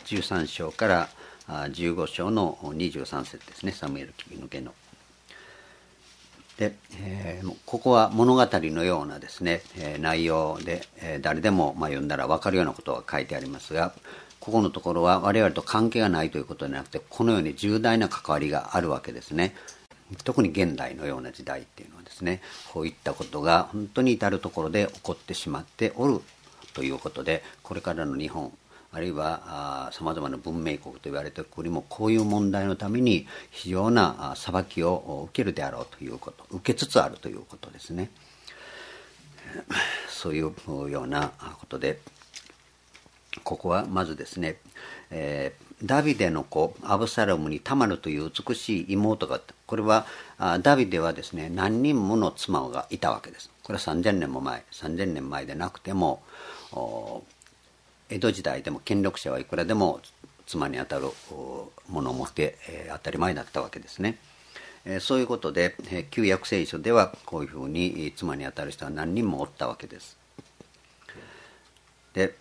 13章から15章の23節ですね、サムエル記抜けの。で、ここは物語のようなですね、内容で、誰でも読んだら分かるようなことが書いてありますが、ここのところは我々と関係がないということではなくて、このように重大な関わりがあるわけですね。特に現代のような時代っていうのはですね、こういったことが本当に至るところで起こってしまっておるということで、これからの日本、あるいはさまざまな文明国と言われている国もこういう問題のために非常な裁きを受けるであろうということ、受けつつあるということですね。そういうようなことで、ここはまずですね、ダビデの子アブサロムにタマルという美しい妹があった。これはダビデはですね、何人もの妻がいたわけです。これは3000年前でなくても、江戸時代でも権力者はいくらでも妻にあたるものを持って、当たり前だったわけですね。そういうことで、旧約聖書ではこういうふうに妻にあたる人は何人もおったわけです。で、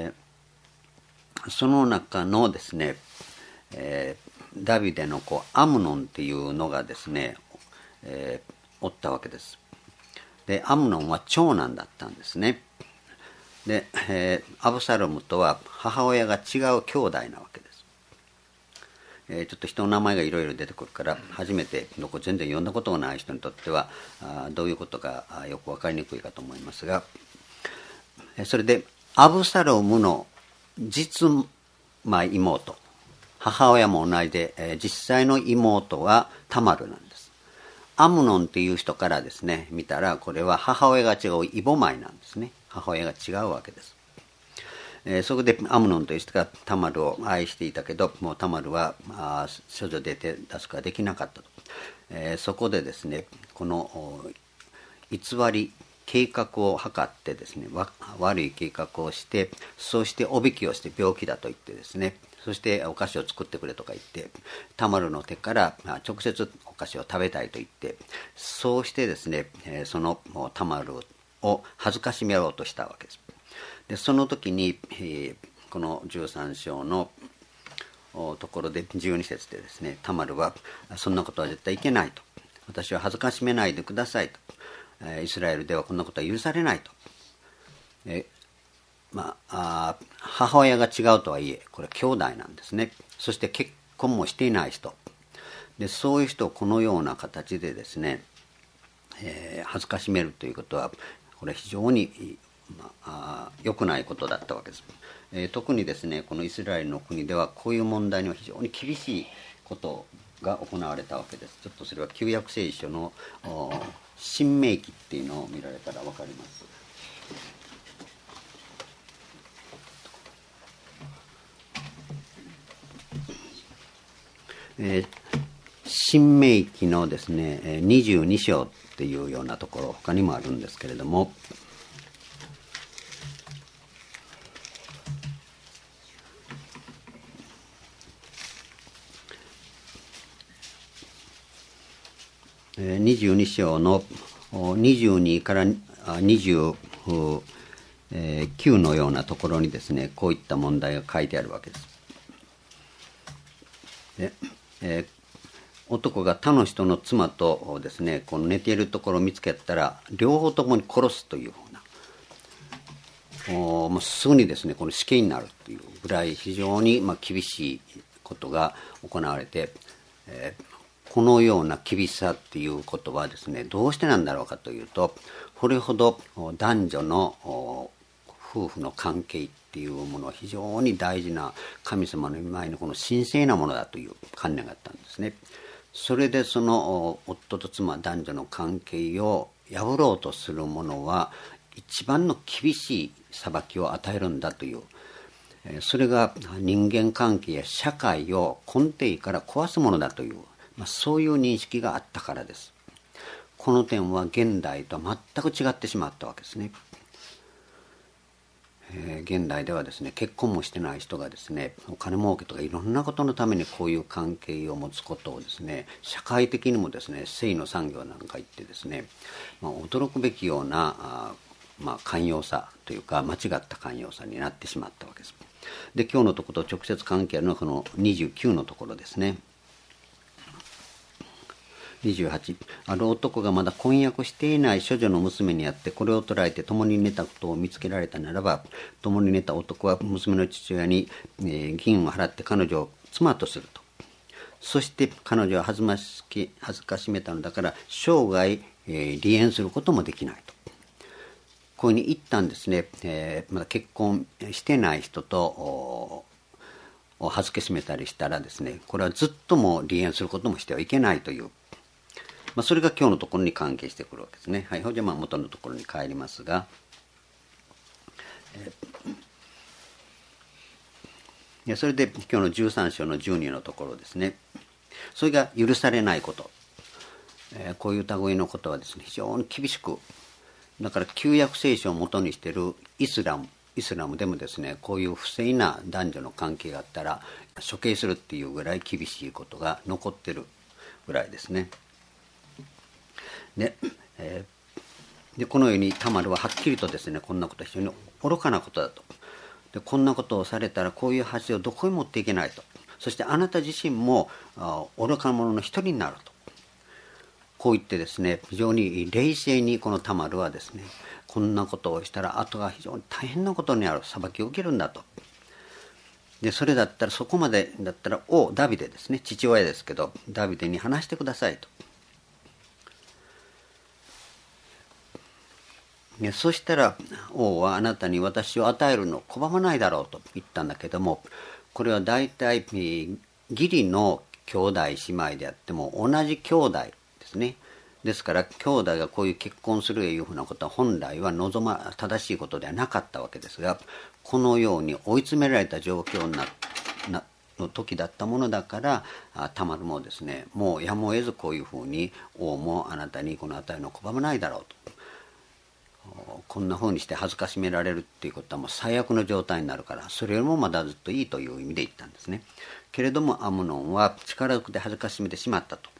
その中のですね、ダビデの子アムノンっていうのがですね、おったわけです。で、アムノンは長男だったんですね。で、アブサロムとは母親が違う兄弟なわけです。ちょっと人の名前がいろいろ出てくるから、初めて全然読んだことがない人にとってはどういうことかよく分かりにくいかと思いますが、それでアブサロムの実妹、母親も同じで、実際の妹はタマルなんです。アムノンっていう人からですね見たら、これは母親が違うイボマイなんですね。母親が違うわけです。そこでアムノンという人がタマルを愛していたけど、もうタマルは処女で手出すことができなかったと。そこでですね、この偽り計画を図ってですね、悪い計画をして、そしておびきをして病気だと言ってですね、そしてお菓子を作ってくれとか言って、タマルの手から直接お菓子を食べたいと言って、そうしてですね、そのタマルを恥ずかしめようとしたわけです。で、その時に、この13章のところで12節でですね、タマルはそんなことは絶対いけないと、私は恥ずかしめないでくださいと、イスラエルではこんなことは許されないと、母親が違うとはいえ、これは兄弟なんですね。そして結婚もしていない人で、そういう人をこのような形でですね、恥ずかしめるということは、これは非常に良くないことだったわけです。特にですね、このイスラエルの国ではこういう問題には非常に厳しいことが行われたわけです。ちょっとそれは旧約聖書の新明記っていうのを見られたら分かります。新明記のですね22章っていうようなところ他にもあるんですけれども、22章の22から29のようなところにですね、こういった問題が書いてあるわけです。で、男が他の人の妻とですね、この寝ているところを見つけたら両方ともに殺すというふうな、もうすぐにですねこの死刑になるというぐらい非常に厳しいことが行われて、このような厳しさっていうことはですね、どうしてなんだろうかというと、これほど男女の夫婦の関係っていうものは非常に大事な神様の御前のこの神聖なものだという観念があったんですね。それでその夫と妻男女の関係を破ろうとする者は一番の厳しい裁きを与えるんだという、それが人間関係や社会を根底から壊すものだという、そういう認識があったからです。この点は現代とは全く違ってしまったわけですね。現代ではですね、結婚もしてない人がですね、お金儲けとかいろんなことのためにこういう関係を持つことをですね、社会的にもですね、性の産業なんか言ってですね、驚くべきような寛容さというか間違った寛容さになってしまったわけです。 で今日のところと直接関係あるのはこの29のところですね。28、ある男がまだ婚約していない処女の娘にあってこれを捕らえて共に寝たことを見つけられたならば、共に寝た男は娘の父親に、銀を払って彼女を妻とすると。そして彼女は恥ずかしめたのだから生涯、離縁することもできないと。こういうふうに一旦ですね、まだ結婚してない人と恥ずかしめたりしたらですね、これはずっとも離縁することもしてはいけないという、それが今日のところに関係してくるわけですね。はい、じゃあ元のところに帰りますが、それで今日の13章の12のところですね。それが許されないこと、こういう類のことはですね非常に厳しく、だから旧約聖書をもとにしているイスラムでもですね、こういう不正な男女の関係があったら処刑するっていうぐらい厳しいことが残ってるぐらいですね。でこのようにタマルははっきりとですね、こんなことは非常に愚かなことだと。でこんなことをされたらこういう恥をどこに持っていけないと。そしてあなた自身も愚か者の一人になると。こう言ってですね、非常に冷静にこのタマルはですね、こんなことをしたら後が非常に大変なことになる、裁きを受けるんだと。でそれだったら、そこまでだったらダビデですね、父親ですけどダビデに話してくださいと。そしたら王はあなたに私を与えるのを拒まないだろうと言ったんだけども、これは大体義理の兄弟姉妹であっても同じ兄弟ですね。ですから兄弟がこういう結婚するというふうなことは本来は正しいことではなかったわけですが、このように追い詰められた状況の時だったものだから、タマルもですね、もうやむを得ずこういうふうに王もあなたにこの与えるのを拒まないだろうと。こんなふうにして恥ずかしめられるっていうことはもう最悪の状態になるから、それよりもまだずっといいという意味で言ったんですね。けれどもアムノンは力ずくで恥ずかしめてしまったと。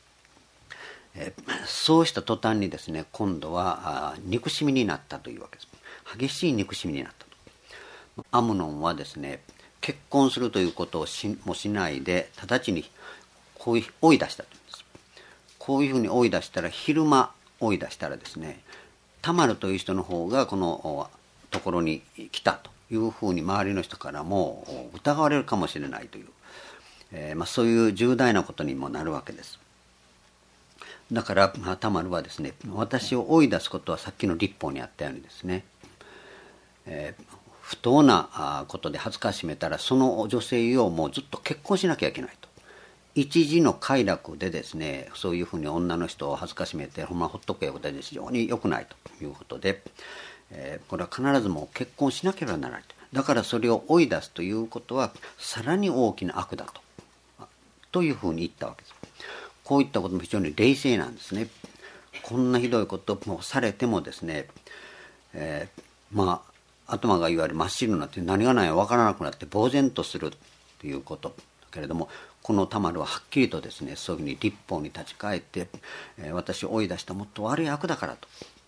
そうした途端にですね、今度は憎しみになったというわけです。激しい憎しみになったと。アムノンはですね、結婚するということをもしないで直ちにこういう追い出したというんです。こういうふうに追い出したら、昼間追い出したらですね、タマルという人の方がこのところに来たというふうに周りの人からも疑われるかもしれないという、そういう重大なことにもなるわけです。だからタマルはですね、私を追い出すことはさっきの律法にあったようにですね、不当なことで恥ずかしめたらその女性をもうずっと結婚しなきゃいけないと。一時の快楽でですね、そういうふうに女の人を恥ずかしめてほっとくことで非常に良くないということで、これは必ずもう結婚しなければならないと。だからそれを追い出すということはさらに大きな悪だというふうに言ったわけです。こういったことも非常に冷静なんですね。こんなひどいこともされてもですね、頭がいわゆる真っ白になって何が何や分からなくなって呆然とするということだけれども、このタマルははっきりとですね、そういうふうに律法に立ち返って、私を追い出したもっと悪い悪だからと。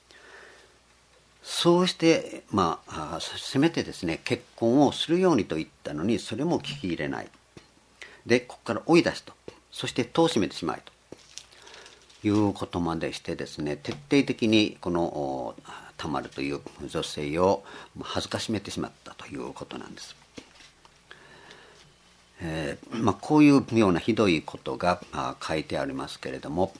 そうしてせめてですね、結婚をするようにと言ったのに、それも聞き入れないで、ここから追い出すと、そして戸を閉めてしまえということまでしてですね、徹底的にこのタマルという女性を恥ずかしめてしまったということなんです。こういうようなひどいことが書いてありますけれども、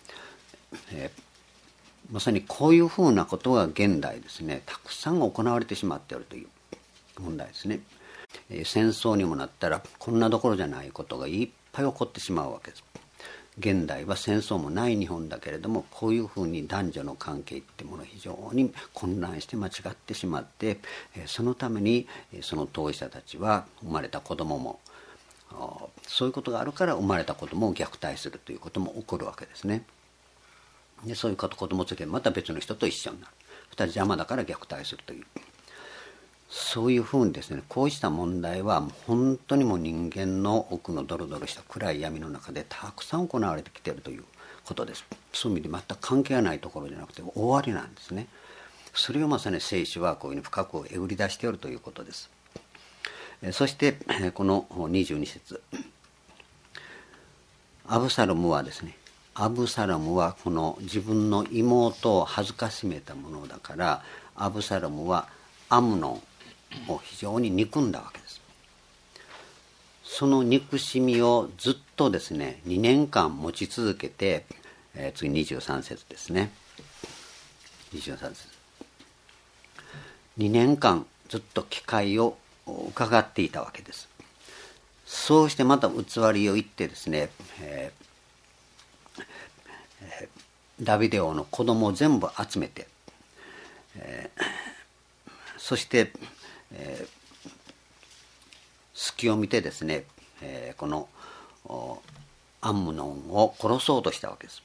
まさにこういうふうなことが現代ですね、たくさん行われてしまっているという問題ですね。戦争にもなったらこんなどころじゃないことがいっぱい起こってしまうわけです。現代は戦争もない日本だけれども、こういうふうに男女の関係ってものが非常に混乱して間違ってしまって、そのためにその当事者たちは生まれた子供もそういうことがあるから生まれた子供を虐待するということも起こるわけですね。でそういう子供つけまた別の人と一緒になる、2人邪魔だから虐待するという、そういうふうにですね、こうした問題は本当にもう人間の奥のドロドロした暗い闇の中でたくさん行われてきているということです。そういう意味で全く関係がないところじゃなくて大ありなんですね。それをまさに聖書はこういうふうに深くえぐり出しているということです。 そしてこの22節、アブサロムはですね、アブサロムはこの自分の妹を恥ずかしめたものだから、アブサロムはアムノンを非常に憎んだわけです。その憎しみをずっとですね、2年間持ち続けて、次23節ですね。23節。2年間ずっと機会を伺っていたわけです。そうしてまた偽りを言ってですね、ダビデ王の子供を全部集めて、そして、隙を見てですね、このアムノンを殺そうとしたわけです。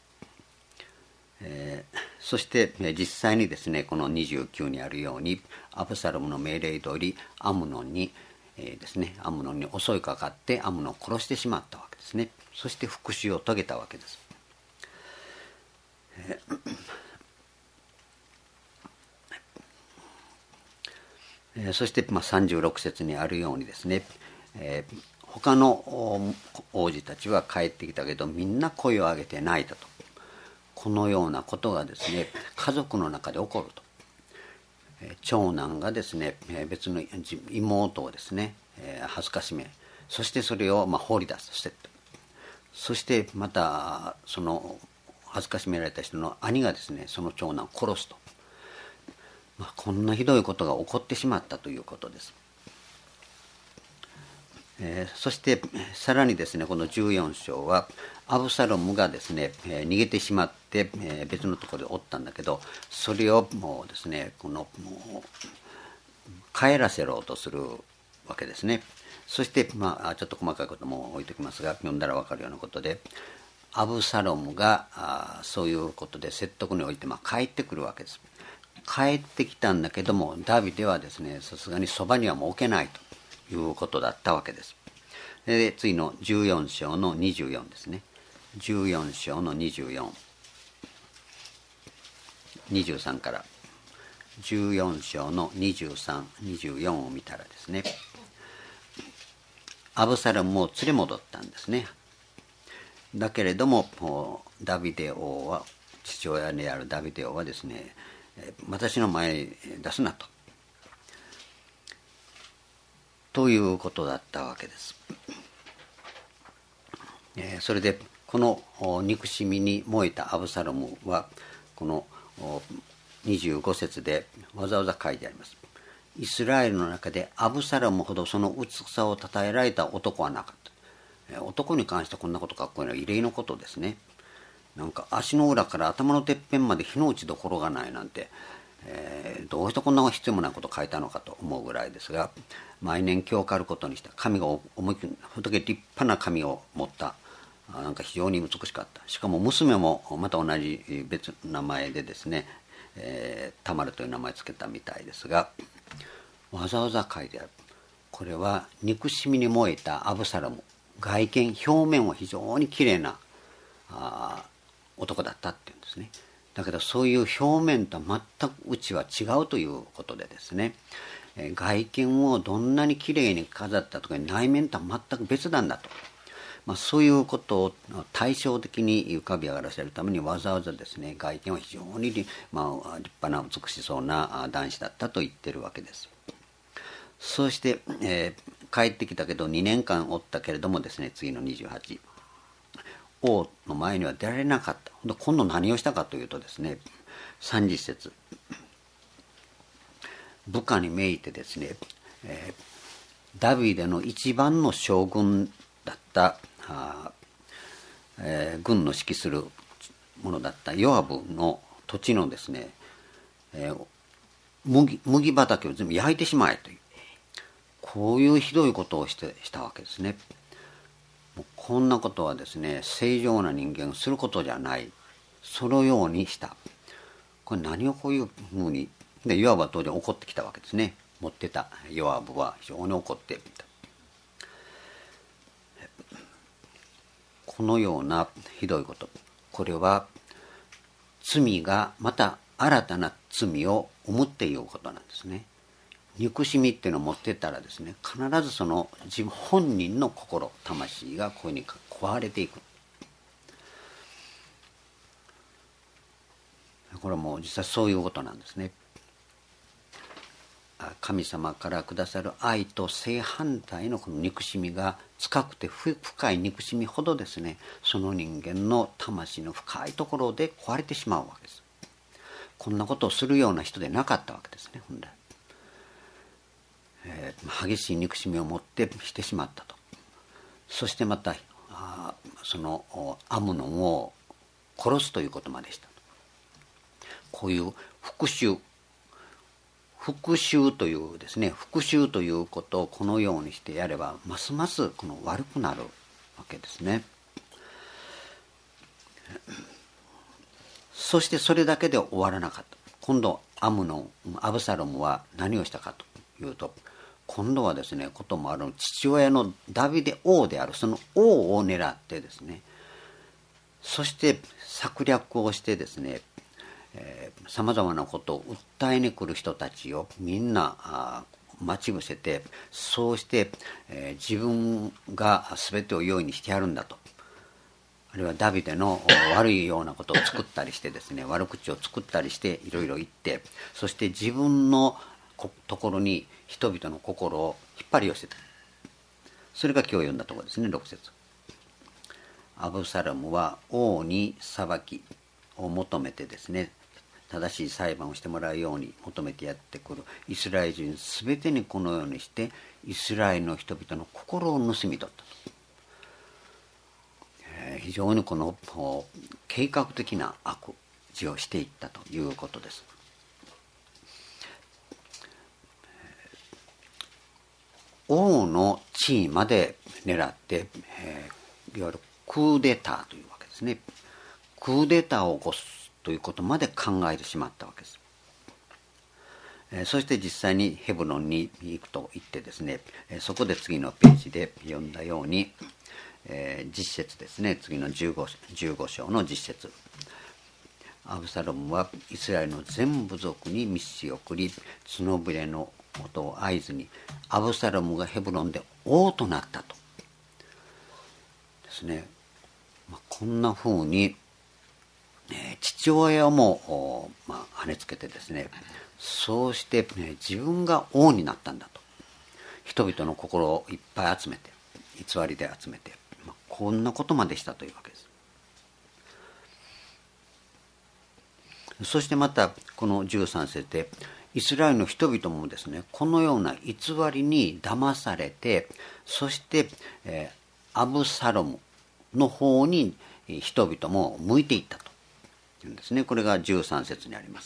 そして実際にですね、この29にあるようにアブサロムの命令通りアムノンにですね、アムノンに襲いかかってアムノンを殺してしまったわけですね。そして復讐を遂げたわけです。そして36節にあるようにですね、他の王子たちは帰ってきたけどみんな声を上げて泣いたと。このようなことがですね、家族の中で起こると。長男がですね、別の妹をですね、恥ずかしめ、そしてそれを放り出す。そしてまたその恥ずかしめられた人の兄がですね、その長男を殺すと。こんなひどいことが起こってしまったということです。そしてさらにですね、この14章はアブサロムがですね、逃げてしまって別のところでおったんだけど、それをもうですね、もう帰らせろうとするわけですね。そしてちょっと細かいことも置いておきますが、読んだら分かるようなことで、アブサロムがそういうことで説得において帰ってくるわけです。帰ってきたんだけども、ダビデはですね、さすがにそばにはもう置けないということだったわけです。で次の14章の24ですね。14章の24、23から14章の23、24を見たらですね、アブサロムを連れ戻ったんですね。だけれどもダビデ王は、父親であるダビデ王はですね、私の前に出すなということだったわけです。それでこの憎しみに燃えたアブサロムはこの25節でわざわざ書いてあります。イスラエルの中でアブサロムほどその美しさを称えられた男はなかった。男に関してこんなことかっこいいのは異例のことですね。なんか足の裏から頭のてっぺんまで火の打ちどころがないなんて、どうしてこんな必要もないことを書いたのかと思うぐらいですが、毎年今日狩ることにした髪が思いっきり仏立派な髪を持った、なんか非常に美しかった。しかも娘もまた同じ別名前でですね、タマルという名前をつけたみたいですが、わざわざ書いてある。これは憎しみに燃えたアブサロム、外見表面は非常にきれいな男だったっていうんですね。だけどそういう表面とは全く内は違うということでですね、外見をどんなにきれいに飾ったとか内面とは全く別なんだと、そういうことを対照的に浮かび上がらせるためにわざわざですね、外見は非常に立派な美しそうな男子だったと言ってるわけです。そして、帰ってきたけど2年間おったけれどもですね、次の28、王の前には出られなかった。今度何をしたかというとですね、30節、部下に命じてですね、ダビデの一番の将軍だった軍の指揮するものだったヨアブの土地のですね、麦畑を全部焼いてしまえという、こういうひどいことをしたわけですね。こんなことはですね、正常な人間がすることじゃない。そのようにした。これ何をこういうふうに、でヨアブは当然怒ってきたわけですね。持ってたヨアブは非常に怒っていた。このようなひどいこと、これは罪がまた新たな罪を生むっていうことなんですね。 憎しみっていうのを持ってたらですね、必ずその自分本人の心、魂がこういうふうに壊れていく。これはもう実際そういうことなんですね。神様からくださる愛と正反対のこの憎しみが深くて深い憎しみほどですね、その人間の魂の深いところで壊れてしまうわけです。こんなことをするような人でなかったわけですね、本来。激しい憎しみを持ってしてしまったと。そしてまたそのアムノンを殺すということまでしたと。こういう復讐というですね、復讐ということをこのようにしてやればますますこの悪くなるわけですね。そしてそれだけで終わらなかった。今度アブサロムは何をしたかというと、今度はですね、こともある父親のダビデ王であるその王を狙ってですね、そして策略をしてですね、さまざまなことを訴えに来る人たちをみんな待ち伏せて、そうして、自分が全てを容易にしてやるんだと、あるいはダビデの悪いようなことを作ったりしてですね、悪口を作ったりしていろいろ言って、そして自分のところに人々の心を引っ張り寄せた。それが今日読んだところですね、6節。アブサロムは王に裁きを求めてですね、正しい裁判をしてもらうように求めてやってくるイスラエル人すべてにこのようにしてイスラエルの人々の心を盗み取ったと。非常にこの計画的な悪事をしていったということです。王の地位まで狙って、いわゆるクーデターというわけですね。クーデターを起こすということまで考えてしまったわけです。そして実際にヘブロンに行くと言ってですね、そこで次のページで読んだように、実節ですね、次の 15章の実節。アブサロムはイスラエルの全部族に密使を送り、角ぶれの音を合図にアブサロムがヘブロンで王となったとですね。こんな風に父親も跳ねつけてですね、そうして、自分が王になったんだと、人々の心をいっぱい集めて、偽りで集めて、こんなことまでしたというわけです。そしてまたこの13節でイスラエルの人々もですね、このような偽りに騙されて、そして、アブサロムの方に人々も向いていったというんですね。これが13節にあります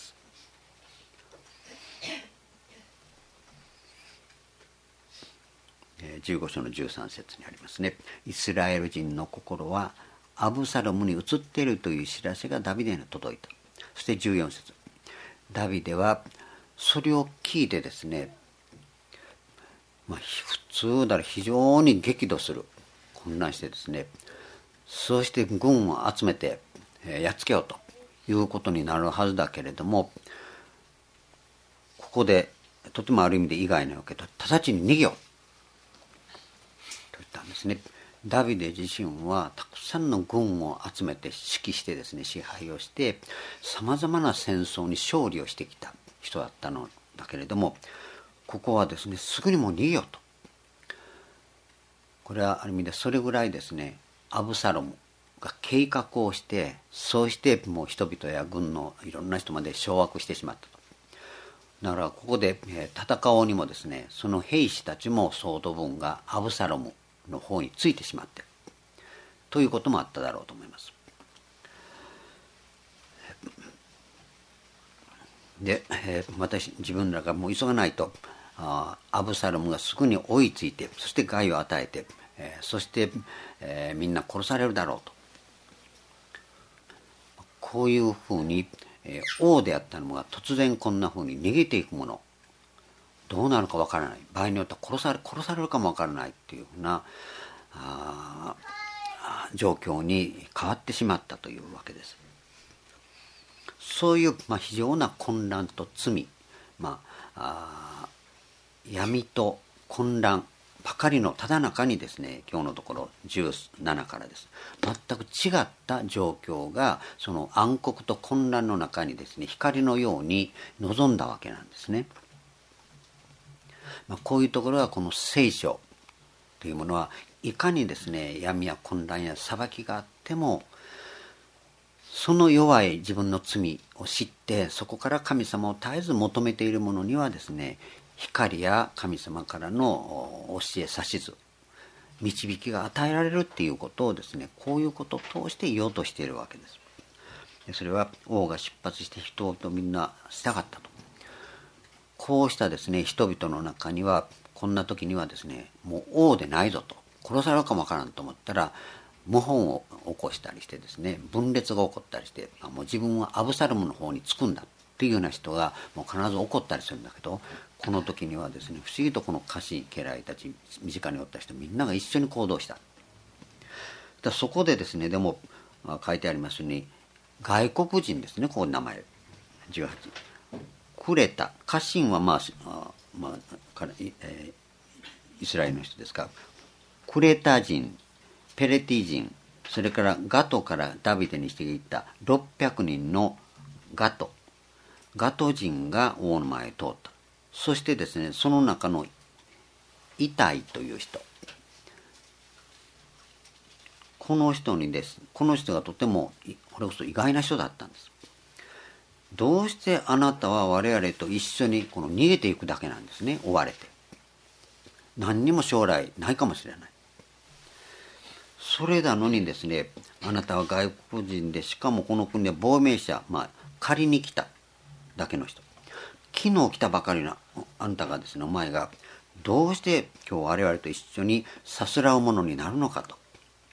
。15章の13節にありますね。イスラエル人の心はアブサロムに移っているという知らせがダビデに届いた。そして14節、ダビデはそれを聞いてですね、普通なら非常に激怒する、混乱してですね、そうして軍を集めてやっつけようということになるはずだけれども、ここでとてもある意味で意外なわけで、直ちに逃げようと言ったんですね。ダビデ自身はたくさんの軍を集めて指揮してですね、支配をしてさまざまな戦争に勝利をしてきた人だったのだけれども、ここはですね、すぐにもう逃げようと。これはある意味でそれぐらいですね、アブサロムが計画をして、そうしてもう人々や軍のいろんな人まで掌握してしまったと。だからここで戦おうにもですね、その兵士たちも総督分がアブサロムの方についてしまってということもあっただろうと思います。で、自分らがもう急がないと、アブサロムがすぐに追いついて、そして害を与えて、そして、みんな殺されるだろうと、こういうふうに、王であったのが突然こんなふうに逃げていくもの、どうなるかわからない、場合によっては殺されるかもわからないっていうふうな状況に変わってしまったというわけです。そういう、非常な混乱と罪、 闇と混乱ばかりのただ中にですね、今日のところ17からです。全く違った状況がその暗黒と混乱の中にですね、光のように臨んだわけなんですね。こういうところはこの聖書というものはいかにですね、闇や混乱や裁きがあっても、その弱い自分の罪を知って、そこから神様を絶えず求めている者にはですね、光や神様からの教え指図、導きが与えられるっていうことをですね、こういうことを通して言おうとしているわけです。それは王が出発して人々みんな従ったと。こうしたですね、人々の中には、こんな時にはですね、もう王でないぞと、殺されるかもわからんと思ったら、謀反を起こしたりしてですね、分裂が起こったりして、もう自分はアブサロムの方につくんだっていうような人がもう必ず起こったりするんだけど、この時にはですね、不思議とこの家臣家来たち、身近におった人みんなが一緒に行動した。そこでですね、でも書いてありますように、外国人ですね、ここ名前18、クレタ、家臣はイスラエルの人ですが、クレタ人、ペレティ人、それからガトからダビデにしていった600人のガト人が王の前へ通った。そしてですね、その中のイタイという人、この人がとてもこれこそ意外な人だったんです。どうしてあなたは我々と一緒にこの逃げていくだけなんですね、追われて。何にも将来ないかもしれない。それなのにですね、あなたは外国人で、しかもこの国で亡命者、借りに来ただけの人。昨日来たばかりのあんたがですね、お前がどうして今日我々と一緒にさすらうものになるのかと。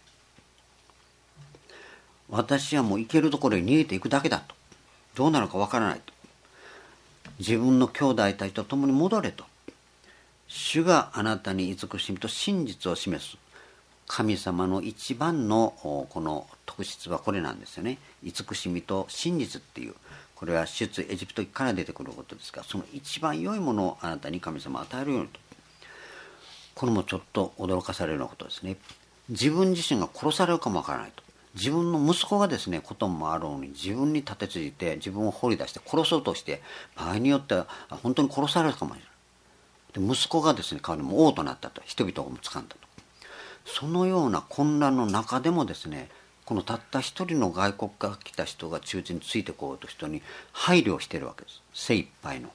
私はもう行けるところへ逃げていくだけだと。どうなるかわからないと。自分の兄弟たちと共に戻れと。主があなたに慈しみと真実を示す。神様の一番のこの特質はこれなんですよね。慈しみと真実っていう、これは出エジプトから出てくることですが、その一番良いものをあなたに神様は与えるようにと。これもちょっと驚かされるようなことですね。自分自身が殺されるかもわからないと。自分の息子がですね、こともあろうに自分に立てついて自分を掘り出して殺そうとして、場合によっては本当に殺されるかもしれない。で息子がですね、代わりに王となったと。人々を掴んだと。そのような混乱の中でもですね、このたった一人の外国から来た人が中心についてこうと人に配慮しているわけです。精一杯の。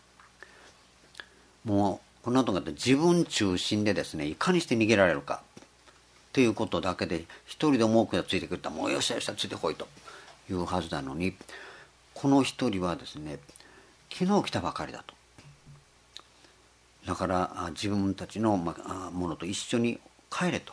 もうこの後が自分中心でですね、いかにして逃げられるかということだけで、一人でも多くがついてくると、もうよっしゃよっしゃついてこいというはずなのに、この一人はですね、昨日来たばかりだと。だから自分たちのものと一緒に帰れと。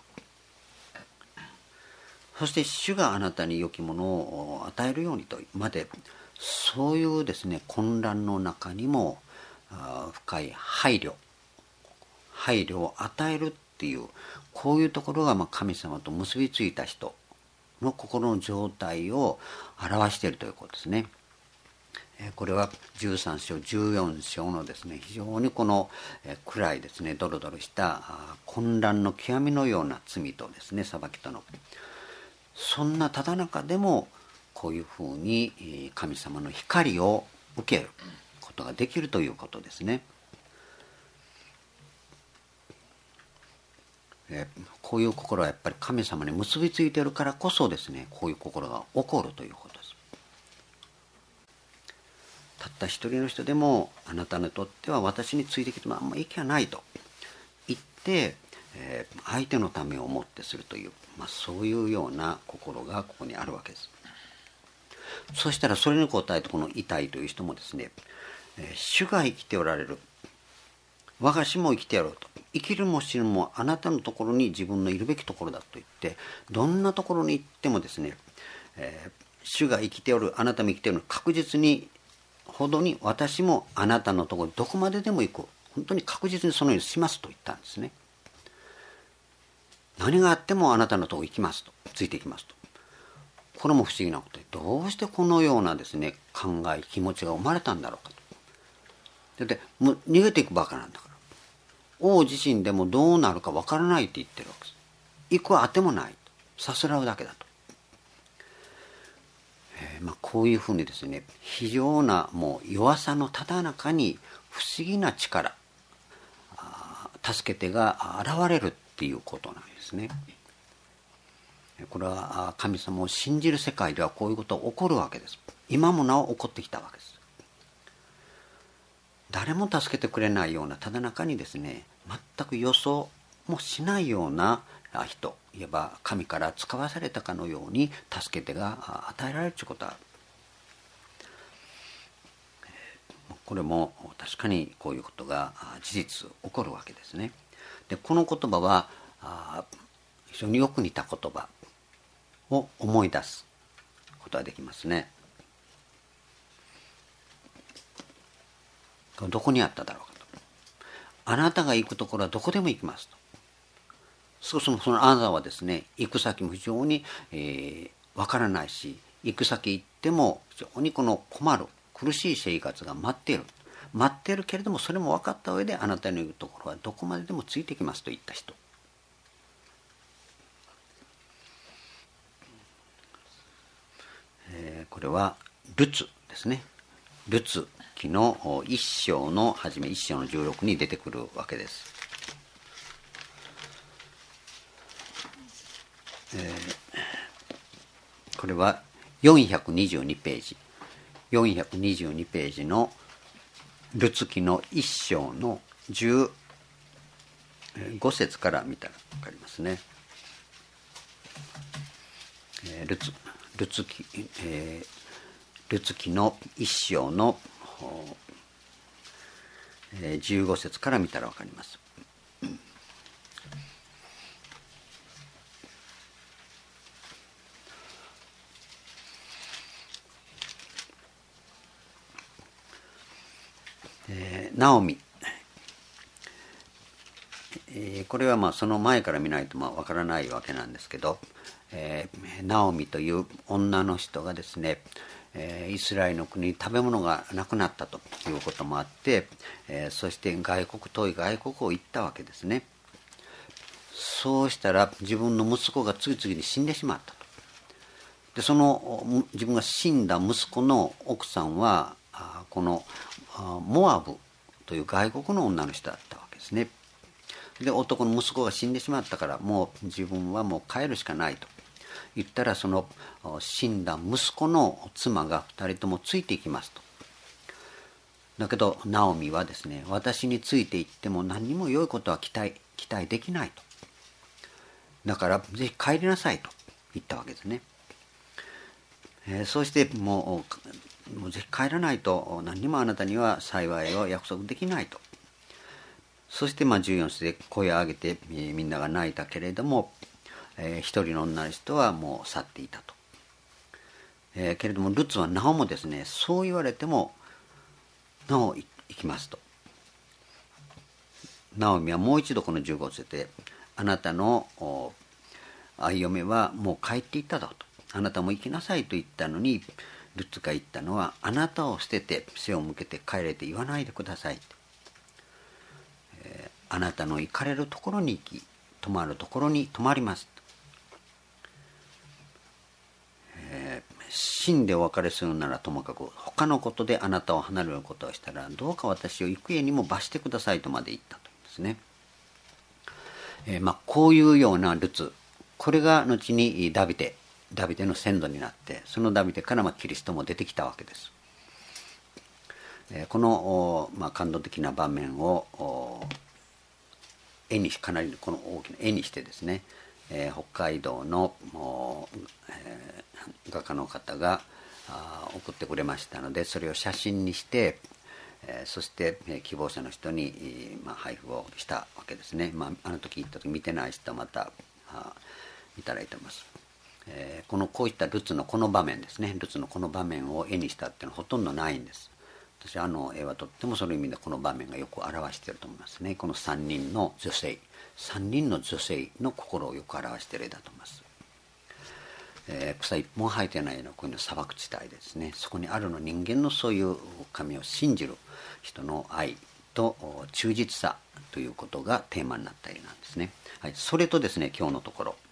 そして主があなたに良きものを与えるようにとまで、そういうですね、混乱の中にも深い配慮を与えるっていう、こういうところが神様と結びついた人の心の状態を表しているということですね。これは13章14章のですね、非常にこの暗いですね、ドロドロした混乱の極みのような罪とですね、裁きとの、そんなただ中でもこういうふうに神様の光を受けることができるということですね。こういう心はやっぱり神様に結びついているからこそですね、こういう心が起こるということです。たった一人の人でもあなたにとっては私についてきてもあんまり意見はないと言って、相手のためを思ってするという、そういうような心がここにあるわけです。そしたらそれに応えてこのイタイという人もですね、主が生きておられる、我が死も生きてやろうと、生きるも死ぬもあなたのところに自分のいるべきところだと言って、どんなところに行ってもですね、主が生きておる、あなたも生きておる、確実にほどに私もあなたのところにどこまででも行く、本当に確実にそのようにしますと言ったんですね。何があってもあなたのところ行きますと、ついていきますと。これも不思議なことで、どうしてこのようなですね、考え気持ちが生まれたんだろうかと。だって逃げていくばかなんだから。 王自身でもどうなるかわからないって言ってるわけです。行くあてもない、さすらうだけだと。こういうふうにですね、非常なもう弱さのただ中に不思議な力、助け手が現れるっていうことなんですね。これは神様を信じる世界ではこういうことが起こるわけです。今もなお起こってきたわけです。誰も助けてくれないようなただ中にですね、全く予想もしないような人、いわば神から使わされたかのように助け手が与えられるということはある。これも確かにこういうことが事実起こるわけですね。でこの言葉は非常によく似た言葉を思い出すことができますね。どこにあっただろうかと。あなたが行くところはどこでも行きますと。そのあなたはですね、行く先も非常にわからないし、行く先行っても非常にこの困る苦しい生活が待っているけれども、それも分かった上であなたの言うところはどこまででもついてきますと言った人。これはルツですね。ルツ記の一章の初め、一章の16に出てくるわけです。これは422ページ422ページのルツ記の一章の15節から見たら分かりますね。ルツ記の一章の15節から見たら分かります。ナオミ、これはその前から見ないとわからないわけなんですけど、ナオミという女の人がですね、イスラエルの国に食べ物がなくなったということもあって、そして遠い外国を行ったわけですね。そうしたら自分の息子が次々に死んでしまったと。でその自分が死んだ息子の奥さんはこのモアブという外国の女の人だったわけですね。で男の息子が死んでしまったから、もう自分はもう帰るしかないと言ったら、その死んだ息子の妻が2人ともついていきますと。だけどナオミはですね、私についていっても何にも良いことは期待できないと。だからぜひ帰りなさいと言ったわけですね。そうしてもうぜひ帰らないと何にもあなたには幸いを約束できないと。そして14節で声を上げてみんなが泣いたけれども、一人の女の人はもう去っていたと。けれどもルツはなおもですね、そう言われてもなお行きますと。ナオミはもう一度この15節で、あなたの愛嫁はもう帰っていっただと。あなたも行きなさいと言ったのに、ルツが言ったのは、あなたを捨てて背を向けて帰れと言わないでください。あなたの行かれるところに行き、泊まるところに泊まります。死んでお別れするならともかく、他のことであなたを離れることをしたら、どうか私を行方にも罰してくださいとまで言ったというんですね。こういうようなルツ、これが後にダビデの先祖になって、そのダビデからキリストも出てきたわけです。この感動的な場面をかなりこの大きな絵にしてですね、北海道の画家の方が送ってくれましたので、それを写真にして、そして希望者の人に配布をしたわけですね。あの時行った時見てない人はまた見たらいいと思います。こういったルツのこの場面ですね、ルツのこの場面を絵にしたっていうのはほとんどないんです。私絵はとってもその意味でこの場面がよく表していると思いますね。この3人の女性の心をよく表している絵だと思います。草一本生えてないようなこういうの砂漠地帯ですね。そこにあるの人間のそういう神を信じる人の愛と忠実さということがテーマになった絵なんですね。はい、それとですね、今日のところ、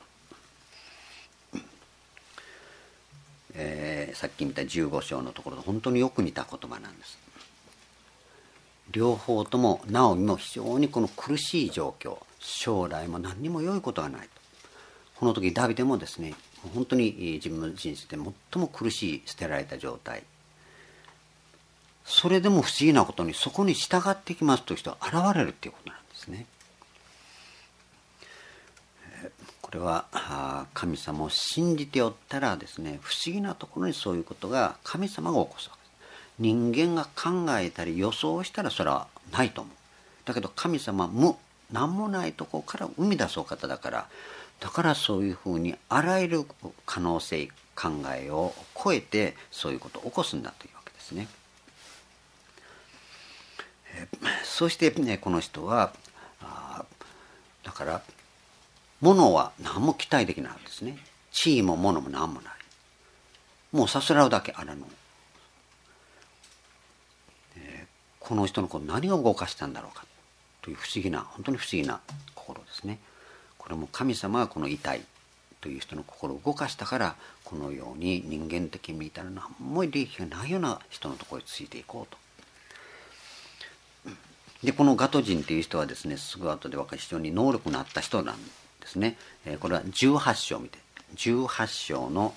さっき見た15章のところと本当によく似た言葉なんです。両方ともナオミも非常にこの苦しい状況、将来も何にも良いことがないと。この時ダビデもですね、本当に自分の人生で最も苦しい捨てられた状態、それでも不思議なことにそこに従っていきますという人が現れるということなんですね。これは神様を信じておったらですね、不思議なところにそういうことが神様が起こすわけです。人間が考えたり予想したらそれはないと思う。だけど神様は何もないところから生み出すお方だから、だからそういうふうにあらゆる可能性考えを超えてそういうことを起こすんだというわけですね。そして、ね、この人はだから物は何も期待できないんですね。地位も物も何もない。もうさすらうだけあらぬ。この人のこと何が動かしたんだろうかという不思議な、本当に不思議な心ですね。これも神様がこの痛いという人の心を動かしたから、このように人間的に見たら何も利益がないような人のところについていこうと。でこのガト人という人はですね、すぐ後で分かる非常に能力のあった人なんですね。これは18章を見て、18章の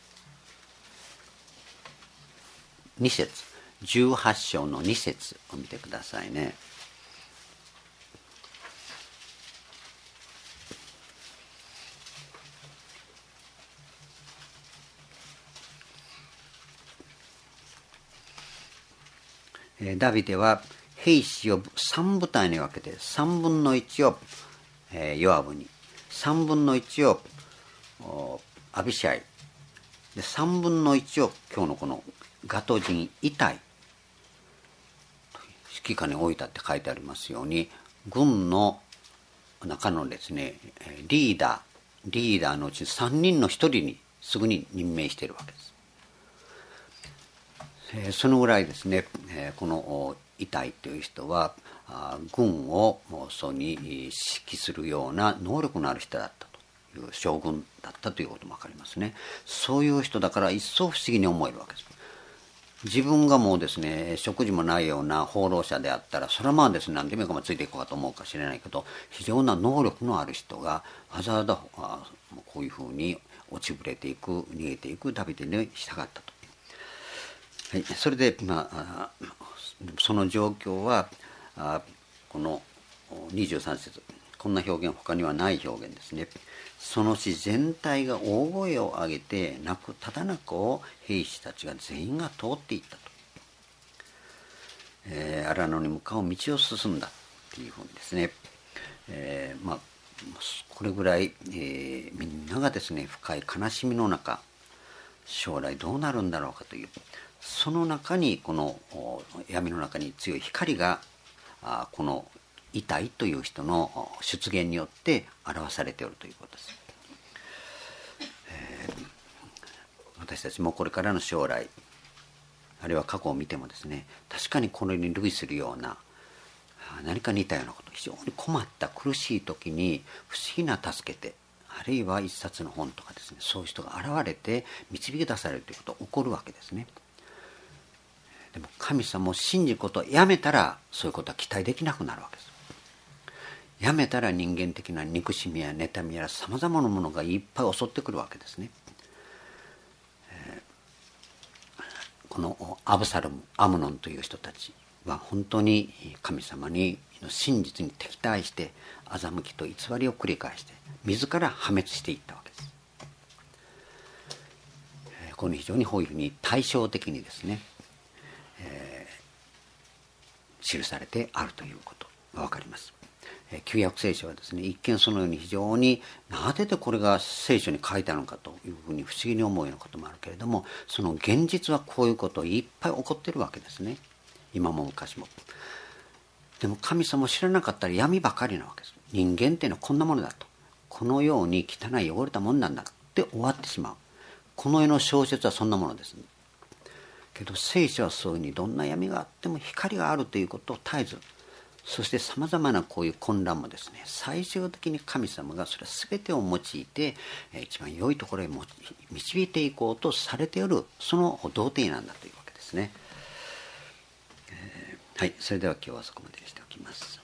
2節、18章の2節を見てくださいね。ダビデは兵士を3部隊に分けて、3分の1をヨアブに、3分の1をアビシャイで、3分の1を今日のこのガト人イタイ指揮下に置いたって書いてありますように、軍の中のですね、リーダーのうち3人の1人にすぐに任命しているわけです。そのぐらいですね、このイタイという人は軍をそうに指揮するような能力のある人だったという、将軍だったということも分かりますね。そういう人だから一層不思議に思えるわけです。自分がもうですね、食事もないような放浪者であったら、それはまあですね、何でもかもついていこうかと思うかもしれないけど、非常な能力のある人がわざわざこういうふうに落ちぶれていく、逃げていくダビデに従ったと。はい、それで、その状況はこの23節、こんな表現他にはない表現ですね。その地全体が大声を上げて泣くただ中を兵士たちが全員が通っていったと、荒野に向かう道を進んだというふうにですね、これぐらい、みんながですね、深い悲しみの中、将来どうなるんだろうかという、その中にこの闇の中に強い光がこのイタイという人の出現によって表されているということです。私たちもこれからの将来、あるいは過去を見てもですね、確かにこれに類するような何か似たようなこと、非常に困った苦しい時に不思議な助けて、あるいは一冊の本とかですね、そういう人が現れて導き出されるということが起こるわけですね。でも神様を信じることをやめたら、そういうことは期待できなくなるわけです。やめたら人間的な憎しみや妬みやさまざまなものがいっぱい襲ってくるわけですね。このアブサロム、アムノンという人たちは本当に神様にの真実に敵対して欺きと偽りを繰り返して自ら破滅していったわけです。この非常にこういうふうに対照的にですね、記されてあるということが分かります。旧約聖書はですね、一見そのように非常になぜでこれが聖書に書いてあるのかというふうに不思議に思うようなこともあるけれども、その現実はこういうこといっぱい起こっているわけですね、今も昔も。でも神様を知らなかったら闇ばかりなわけです。人間っていうのはこんなものだと、このように汚い汚れたもんなんだって終わってしまう。この世の小説はそんなものです。 けど聖書はそういうふうにどんな闇があっても光があるということを絶えず、そしてさまざまなこういう混乱もですね、最終的に神様がそれ全てを用いて一番良いところへ導いていこうとされている、その道程なんだというわけですね。はい、それでは今日はそこまでにしておきます。